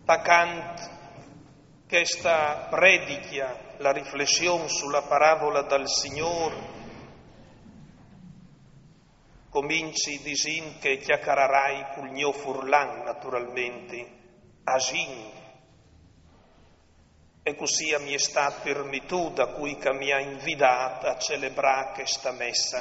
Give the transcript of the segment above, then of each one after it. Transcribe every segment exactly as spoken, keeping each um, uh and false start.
Tacant questa predica, la riflessione sulla parabola del Signore, cominci dicendo che chiacchiererai col mio furlan, naturalmente, asin. E così mi è stato permesso da cui che mi ha invitato a celebrare questa messa.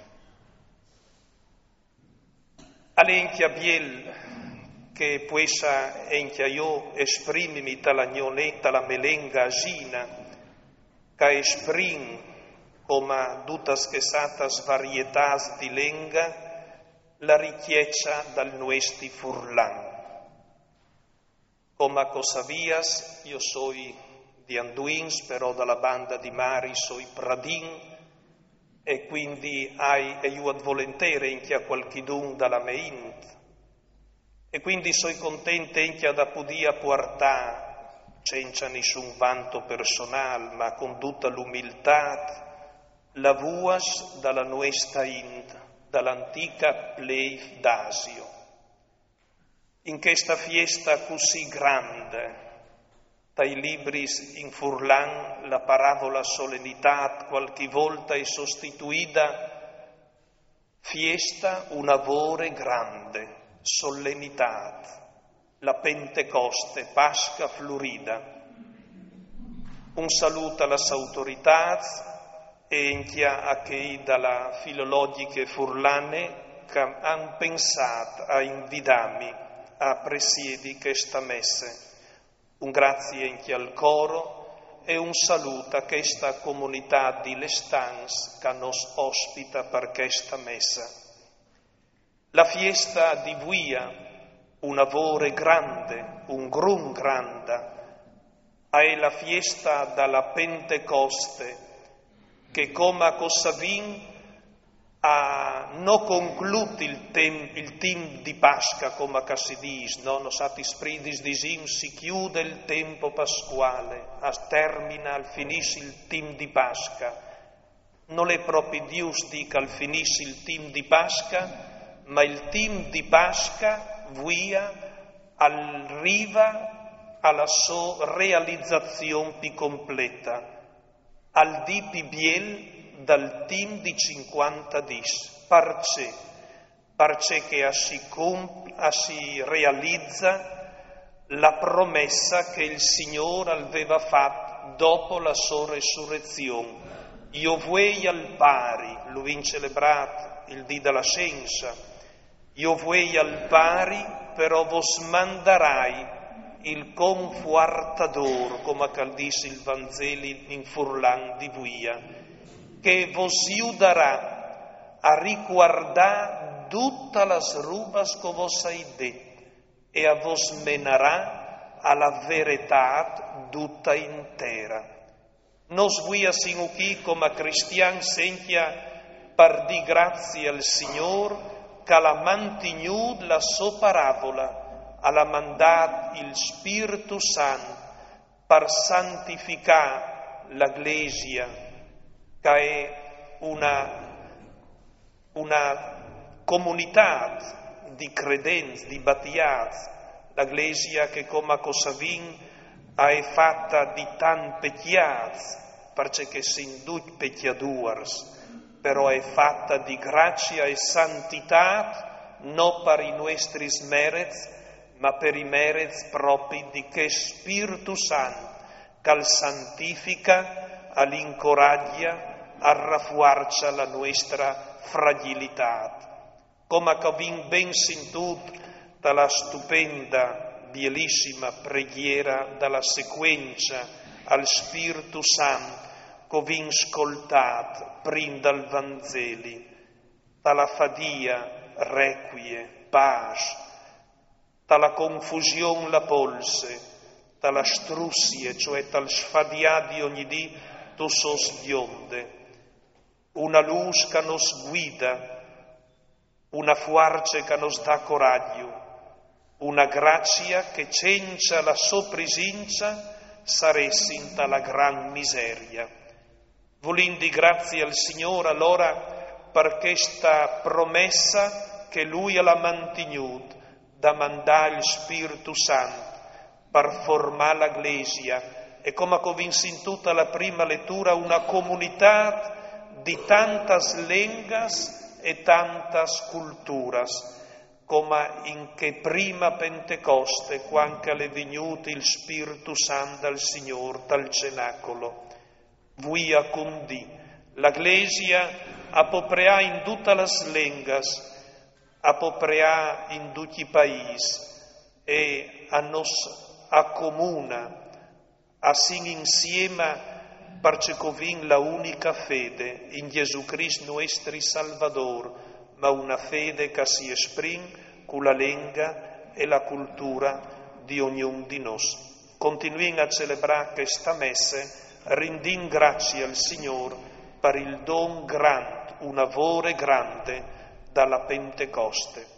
All'enchia biel che puessa enchia io esprimimi tala gnone, tala melenga asina, che esprim come tutas che satas varietas di lenga la richiesta dal nuestri furlan. Come cosavias, io soy di Anduins, però dalla banda di Mari soy Pradin, e quindi hai e io ad volentere inchia qualchidun dalla meint, e quindi soy contente inchia da podia portare, senza nessun vanto personale, ma con tutta l'umiltà, la vuas dalla nuestra Ind, dall'antica plei d'Asio. In questa fiesta così grande, dai libri in furlan la parabola solennità qualche volta è sostituita fiesta un avore grande, solennità, la Pentecoste, Pasca Florida. Un saluto alle autorità e inchia a chi dalla filologiche furlane che hanno pensato a invitarmi a presiedi questa messe. Un grazie anche al coro e un saluto a questa comunità di Lestans che nos ospita per questa messa. La fiesta di Vuia, un avore grande, un grum grande, è la fiesta dalla Pentecoste che come Cossavin ha non concluso il, tem, il tempo di Pasqua, come si dice, no? Nos atis pridis disim, si chiude il tempo pasquale, a termina, al finisce il tempo di Pasqua. Non è proprio Dio che al finisce il tempo di Pasqua, ma il tempo di Pasqua via arriva alla sua realizzazione più completa, al di più biel dal team di cinquanta dis, parce, parce che si, comp- si realizza la promessa che il Signore aveva fatto dopo la sua resurrezione. Io vuoi al pari, lo vin celebrato il dì della scienza, io vuoi al pari, però vos mandarai il confortador, come cal dice il Vangelo in furlan di Vuia, che vos aiuterà a riguardare tutte le rubas che vos hai detto e a vos menarà alla verità tutta intera. Nos vuia sino qui come cristiani sentia per di grazie al Signore che l'ha mantenuto la sua parabola, ha mandato il Spirito Santo per santificare la Chiesa, che è una, una comunità di credenti, di battiati, la Chiesa che come Cossavin è fatta di tanti pecchiati, perché sin tutti pecchiadori, però è fatta di grazia e santità, non per i nostri meriti, ma per i meriti propri di che Spirito Santo, che santifica, all'incoraggia, a raffuarcia la nostra fragilità. Come abbiamo ben sentito dalla stupenda, bellissima preghiera dalla sequenza al Spirito Santo che abbiamo ascoltato prima dal Vangeli, dalla fadia, requie, pace, dalla confusione la polse, dalla strussie, cioè dal sfadia di ogni dì, tu sos bionde. Una luce che nos guida, una forza che nos dà coraggio, una grazia che senza la sua presenza saresti in la gran miseria. Volendo grazie al Signore allora per questa promessa che Lui l'ha mantenuta da mandare il Spirito Santo, per formare la Iglesia. E come convinse in tutta la prima lettura, una comunità di tantas lengas e tantas culturas, come in che prima Pentecoste, quando è venuto il Spirito Santo al Signore dal cenacolo. Vuia condì, la Iglesia apoprea in tutte le lengas, apoprea in tutti i paesi e a nos accomuna, assim insieme perché covin la unica fede in Gesù Cristo nostro Salvador, ma una fede che si esprime con la lingua e la cultura di ognuno di noi. Continuiamo a celebrare questa messe, rendendo grazie al Signore per il don grande, un amore grande dalla Pentecoste.